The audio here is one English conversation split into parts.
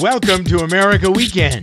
welcome to America Weekend.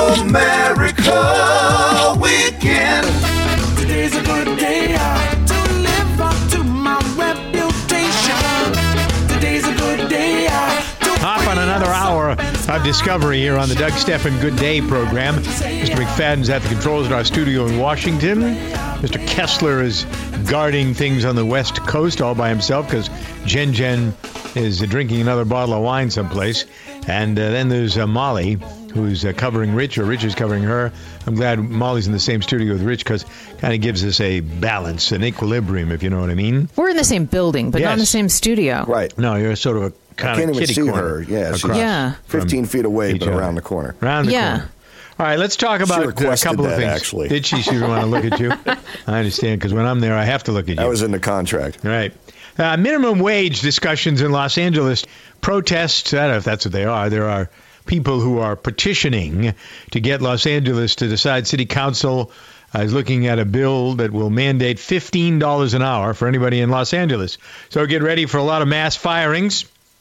America Weekend. Today's a good day to live up to my reputation. Today's a good day Hop on another hour of discovery here on the Doug Stephan Good Day program. Mr. McFadden's at the controls in our studio in Washington. Mr. Kessler is guarding things on the West Coast all by himself because Jen is drinking another bottle of wine someplace. And then there's Molly, who's covering Rich, or Rich is covering her. I'm glad Molly's in the same studio with Rich because it kind of gives us a balance, an equilibrium, if you know what I mean. We're in the same building, but not in the same studio. Right. No, you're sort of a kind of kitty corner. Yeah, she's Yeah. 15 feet away, but around the corner. Around the Yeah. corner. All right, let's talk about a couple of things. Actually. Did she? She didn't want to look at you? I understand, because when I'm there, I have to look at you. That was in the contract. Right. Minimum wage discussions in Los Angeles. Protests, I don't know if that's what they are. There are people who are petitioning to get Los Angeles to decide. City Council is looking at a bill that will mandate $15 an hour for anybody in Los Angeles. So get ready for a lot of mass firings.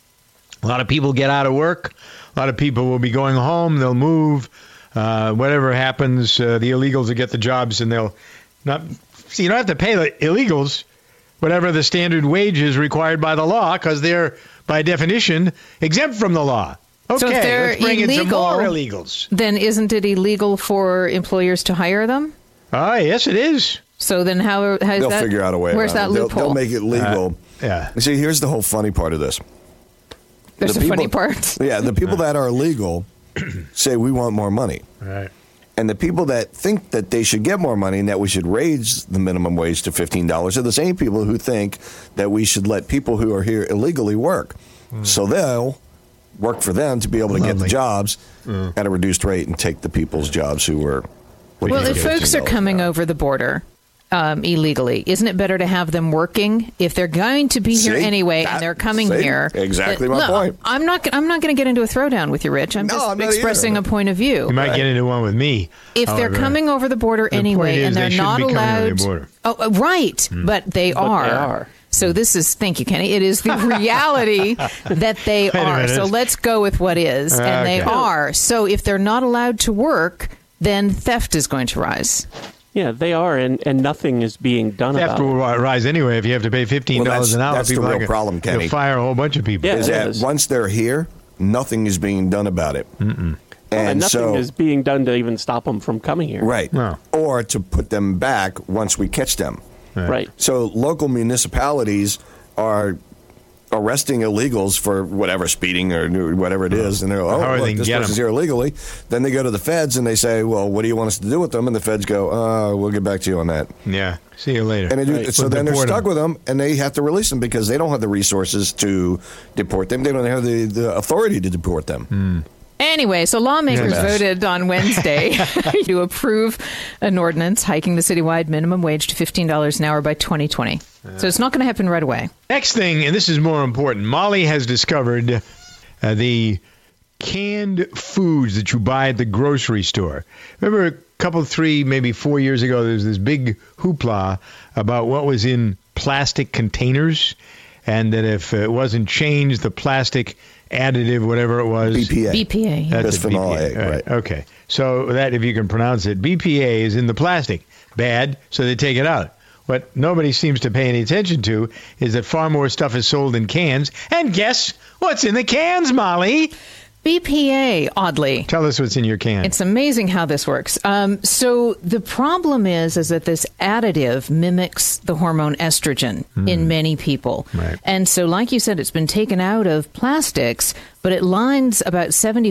A lot of people get out of work. A lot of people will be going home. They'll move. Whatever happens, the illegals will get the jobs, and they'll not. See, you don't have to pay the illegals whatever the standard wage is required by the law, because they're, by definition, exempt from the law. Okay, So if they're let's bring in some illegal, more illegals. Then isn't it illegal for employers to hire them? Yes, it is. So then how is They'll that? figure out a way Where's around that it. loophole? They'll make it legal. Yeah. See, here's the whole funny part of this. There's The a funny people- part. Yeah, the people that are illegal say we want more money. Right. And the people that think that they should get more money and that we should raise the minimum wage to $15 are the same people who think that we should let people who are here illegally work. So they'll work for them to be able to get the jobs at a reduced rate and take the people's jobs who are... Well, if folks are coming over the border illegally, isn't it better to have them working if they're going to be here anyway and they're coming here? Exactly my point. I'm not going to get into a throwdown with you, Rich. I'm just expressing a point of view. You might get into one with me. If they're coming over the border anyway and they're not allowed, right, but they are. So this is, thank you, Kenny. It is the reality that they are. So let's go with what is, and they are. So if they're not allowed to work, then theft is going to rise. Yeah, they are, and nothing is being done about it. Theft will rise anyway if you have to pay $15 an hour. That's the real problem, Kenny. You'll fire a whole bunch of people. Yeah, is that once they're here, nothing is being done about it. And nothing is being done to even stop them from coming here. Right. No. Or to put them back once we catch them. Right. So local municipalities are arresting illegals for whatever, speeding or whatever it is, and they're look, this person's here illegally. Then they go to the feds and they say, well, what do you want us to do with them? And the feds go, we'll get back to you on that. Yeah, see you later. And so then they're stuck with them, and they have to release them because they don't have the resources to deport them. They don't have the authority to deport them. Anyway, so lawmakers voted on Wednesday to approve an ordinance hiking the citywide minimum wage to $15 an hour by 2020. So it's not going to happen right away. Next thing, and this is more important, Molly has discovered the canned foods that you buy at the grocery store. Remember a couple, 3, maybe 4 years ago, there was this big hoopla about what was in plastic containers, and that if it wasn't changed, the plastic additive, whatever it was. BPA. That's Bisphenol BPA. A, right. Okay. So that, if you can pronounce it, BPA is in the plastic. Bad, so they take it out. What nobody seems to pay any attention to is that far more stuff is sold in cans. And guess what's in the cans, Molly? BPA, oddly. Tell us what's in your can. It's amazing how this works. So the problem is that this additive mimics the hormone estrogen in many people. Right. And so, like you said, it's been taken out of plastics, but it lines about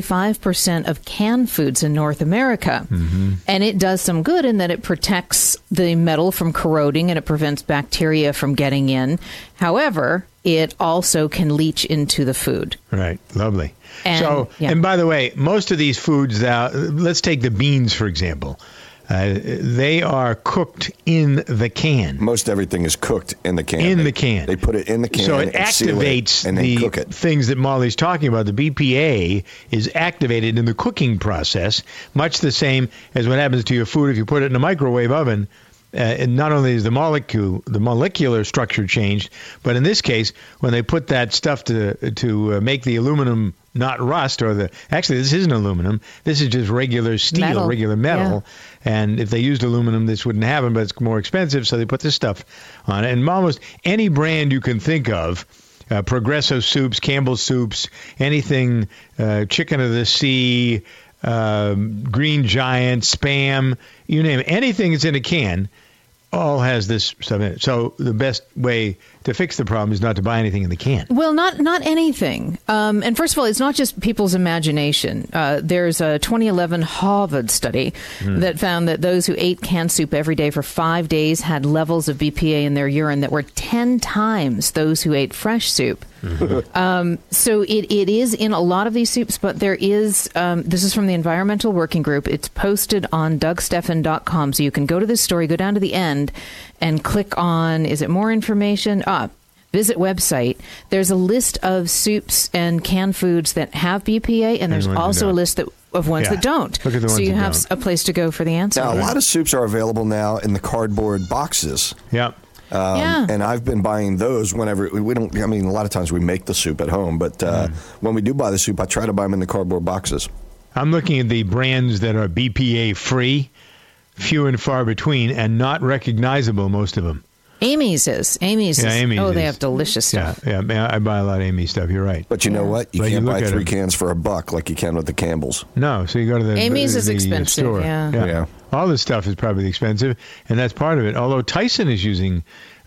75% of canned foods in North America. And it does some good in that it protects the metal from corroding and it prevents bacteria from getting in. However, it also can leach into the food. Right. Lovely. And, And by the way, most of these foods, let's take the beans, for example. They are cooked in the can. Most everything is cooked in the can. In the can. They put it in the can. So it and seal activates it and then the cook it. things that Molly's talking about. The BPA is activated in the cooking process, much the same as what happens to your food if you put it in a microwave oven. and not only is the molecular structure changed, but in this case, when they put that stuff to make the aluminum not rust, actually this isn't aluminum, this is just regular steel, regular metal. Yeah. And if they used aluminum, this wouldn't happen, but it's more expensive, so they put this stuff on it. And almost any brand you can think of, Progresso soups, Campbell's soups, anything, Chicken of the Sea, Green Giant, Spam, you name it, anything that's in a can, all has this stuff in it. So the best way to fix the problem is not to buy anything in the can. Well, not anything. And first of all, it's not just people's imagination. There's a 2011 Harvard study that found that those who ate canned soup every day for 5 days had levels of BPA in their urine that were 10 times those who ate fresh soup. So it is in a lot of these soups, but there is, this is from the Environmental Working Group. It's posted on DougStephan.com. So you can go to this story, go down to the end, and click on, is it more information? Visit website. There's a list of soups and canned foods that have BPA, and there's also a list of ones that don't. Look at the ones so you have don't. A place to go for the answer. Now, a lot of soups are available now in the cardboard boxes. Yeah. And I've been buying those whenever we don't. I mean, a lot of times we make the soup at home, but when we do buy the soup, I try to buy them in the cardboard boxes. I'm looking at the brands that are BPA free, few and far between, and not recognizable, most of them. Amy's is. Amy's they have delicious stuff. Yeah, I buy a lot of Amy's stuff. You're right. But you know what? You can't buy 3 cans for $1 like you can with the Campbell's. No, so you go to the Amy's is the expensive. store. Yeah. All this stuff is probably expensive, and that's part of it. Although Tyson is using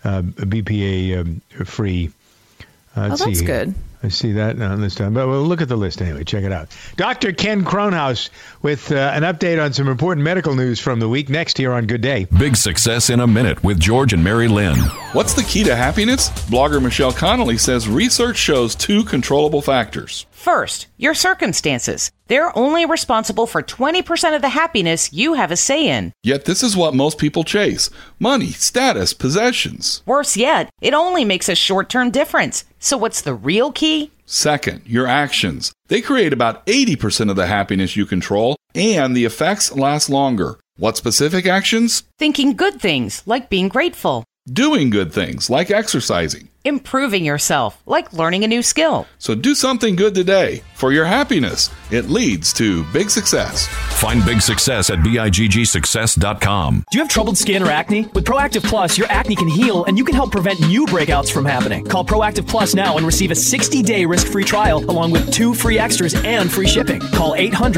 BPA free. That's good. I see that on this time. But we'll look at the list anyway. Check it out. Dr. Ken Kronhaus with an update on some important medical news from the week next here on Good Day. Big Success in a Minute with George and Mary Lynn. What's the key to happiness? Blogger Michelle Connolly says research shows 2 controllable factors. First, your circumstances. They're only responsible for 20% of the happiness you have a say in. Yet this is what most people chase: money, status, possessions. Worse yet, it only makes a short-term difference. So what's the real key? Second, your actions. They create about 80% of the happiness you control, and the effects last longer. What specific actions? Thinking good things, like being grateful. Doing good things, like exercising. Improving yourself, like learning a new skill. So do something good today for your happiness. It leads to big success. Find big success at BIGGsuccess.com. Do you have troubled skin or acne? With Proactive Plus, your acne can heal and you can help prevent new breakouts from happening. Call Proactive Plus now and receive a 60-day risk-free trial along with 2 free extras and free shipping. Call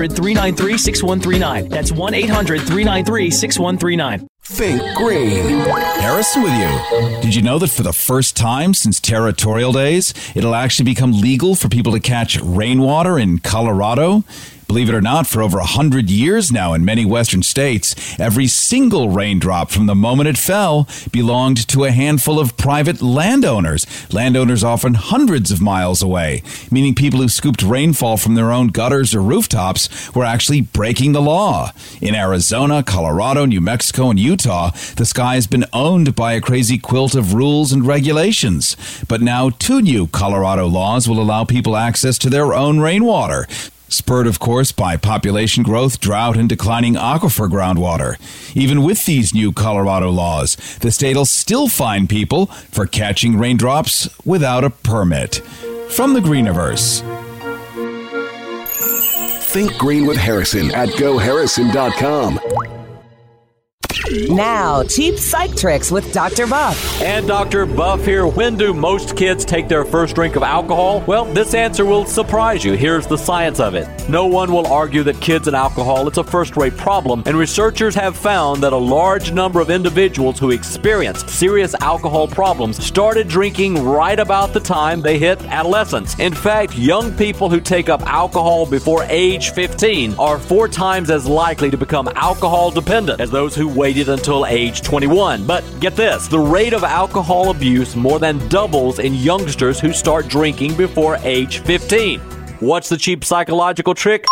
800-393-6139. That's 1-800-393-6139. Think green. Harrison with you. Did you know that for the first time since territorial days, it'll actually become legal for people to catch rainwater in Colorado? Believe it or not, for over 100 years now in many western states, every single raindrop from the moment it fell belonged to a handful of private landowners. Landowners often hundreds of miles away, meaning people who scooped rainfall from their own gutters or rooftops were actually breaking the law. In Arizona, Colorado, New Mexico, and Utah, the sky has been owned by a crazy quilt of rules and regulations. But now 2 new Colorado laws will allow people access to their own rainwater. Spurred, of course, by population growth, drought, and declining aquifer groundwater. Even with these new Colorado laws, the state will still fine people for catching raindrops without a permit. From the Greeniverse. Think green with Harrison at GoHarrison.com. Now, cheap psych tricks with Dr. Buff. And Dr. Buff here. When do most kids take their first drink of alcohol? Well, this answer will surprise you. Here's the science of it. No one will argue that kids and alcohol is a first-rate problem, and researchers have found that a large number of individuals who experienced serious alcohol problems started drinking right about the time they hit adolescence. In fact, young people who take up alcohol before age 15 are 4 times as likely to become alcohol dependent as those who waited until age 21. But get this, the rate of alcohol abuse more than doubles in youngsters who start drinking before age 15. What's the cheap psychological trick?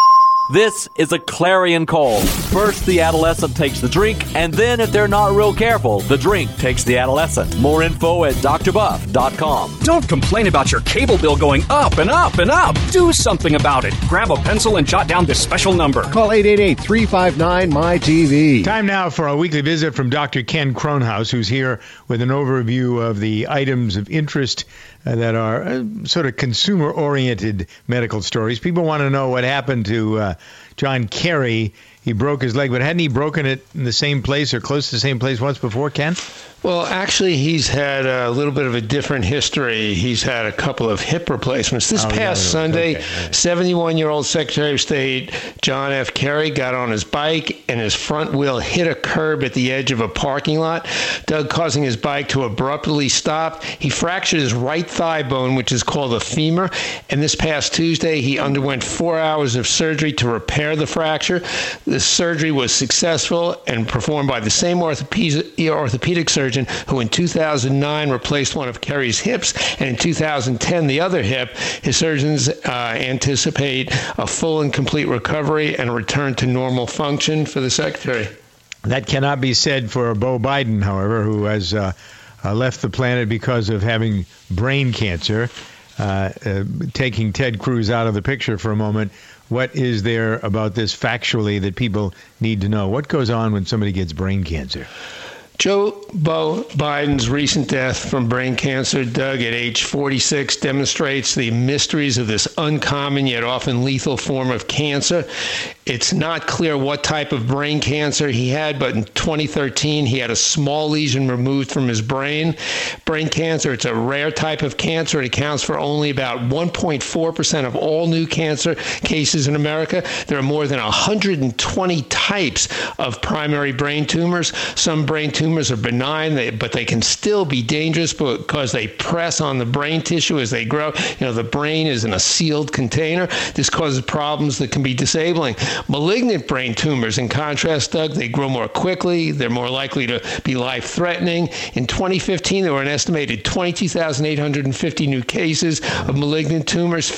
This is a clarion call. First, the adolescent takes the drink, and then, if they're not real careful, the drink takes the adolescent. More info at drbuff.com. Don't complain about your cable bill going up and up and up. Do something about it. Grab a pencil and jot down this special number. Call 888-359-MY-TV. Time now for a weekly visit from Dr. Ken Kronhaus, who's here with an overview of the items of interest that are sort of consumer-oriented medical stories. People want to know what happened to John Kerry. He broke his leg, but hadn't he broken it in the same place or close to the same place once before, Ken? Well, actually, he's had a little bit of a different history. He's had a couple of hip replacements. This past Sunday, 71-year-old Secretary of State John F. Kerry got on his bike and his front wheel hit a curb at the edge of a parking lot, causing his bike to abruptly stop. He fractured his right thigh bone, which is called a femur, and this past Tuesday, he underwent 4 hours of surgery to repair the fracture. The surgery was successful and performed by the same orthopedic surgeon who in 2009 replaced one of Kerry's hips, and in 2010 the other hip. His surgeons anticipate a full and complete recovery and a return to normal function for the secretary. That cannot be said for Beau Biden, however, who has left the planet because of having brain cancer. Taking Ted Cruz out of the picture for a moment, what is there about this factually that people need to know? What goes on when somebody gets brain cancer? Joe Biden's recent death from brain cancer, Doug, at age 46, demonstrates the mysteries of this uncommon yet often lethal form of cancer. It's not clear what type of brain cancer he had, but in 2013, he had a small lesion removed from his brain. Brain cancer, it's a rare type of cancer. It accounts for only about 1.4% of all new cancer cases in America. There are more than 120 types of primary brain tumors. Some brain tumors are benign, but they can still be dangerous because they press on the brain tissue as they grow. You know, the brain is in a sealed container. This causes problems that can be disabling. Malignant brain tumors, in contrast, Doug, they grow more quickly. They're more likely to be life-threatening. In 2015, there were an estimated 22,850 new cases of malignant tumors,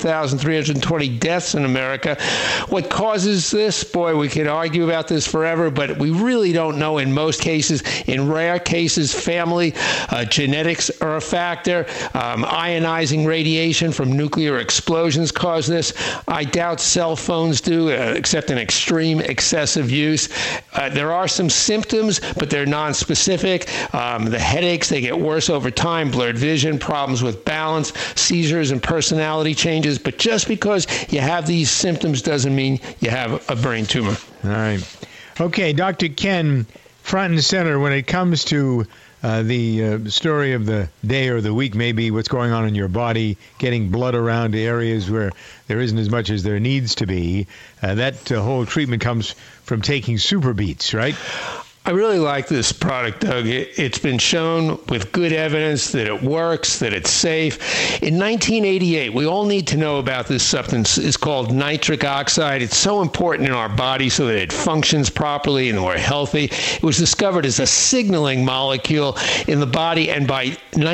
15,320 deaths in America. What causes this? Boy, we could argue about this forever, but we really don't know in most cases. In rare cases, family genetics are a factor. Ionizing radiation from nuclear explosions cause this. I doubt cell phones do, except in extreme excessive use. There are some symptoms, but they're nonspecific. The headaches, they get worse over time, blurred vision, problems with balance, seizures, and personality changes. But just because you have these symptoms doesn't mean you have a brain tumor. All right. Okay, Dr. Ken, front and center when it comes to the story of the day or the week, maybe what's going on in your body, getting blood around to areas where there isn't as much as there needs to be. That whole treatment comes from taking Super Beets, right? I really like this product, Doug. It's been shown with good evidence that it works, that it's safe. In 1988, we all need to know about this substance. It's called nitric oxide. It's so important in our body so that it functions properly and we're healthy. It was discovered as a signaling molecule in the body, and by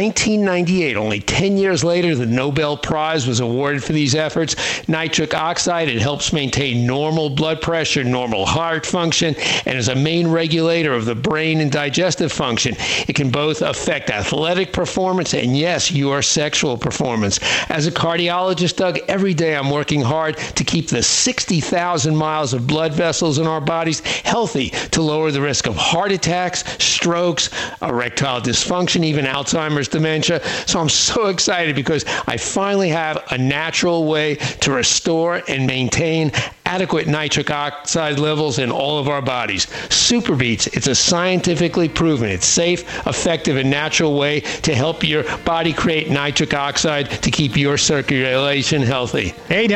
1998, only 10 years later, the Nobel Prize was awarded for these efforts. Nitric oxide, it helps maintain normal blood pressure, normal heart function, and is a main regulator of the brain and digestive function. It can both affect athletic performance and, yes, your sexual performance. As a cardiologist, Doug, every day I'm working hard to keep the 60,000 miles of blood vessels in our bodies healthy to lower the risk of heart attacks, strokes, erectile dysfunction, even Alzheimer's dementia. So I'm so excited because I finally have a natural way to restore and maintain adequate nitric oxide levels in all of our bodies. Super Beets, it's a scientifically proven, it's safe, effective, and natural way to help your body create nitric oxide to keep your circulation healthy.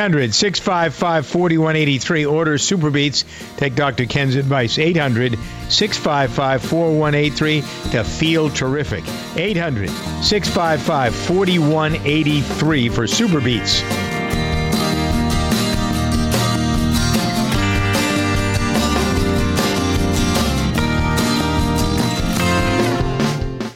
800-655-4183. Order Super Beets. Take Dr. Ken's advice. 800-655-4183 to feel terrific. 800-655-4183 for Super Beets.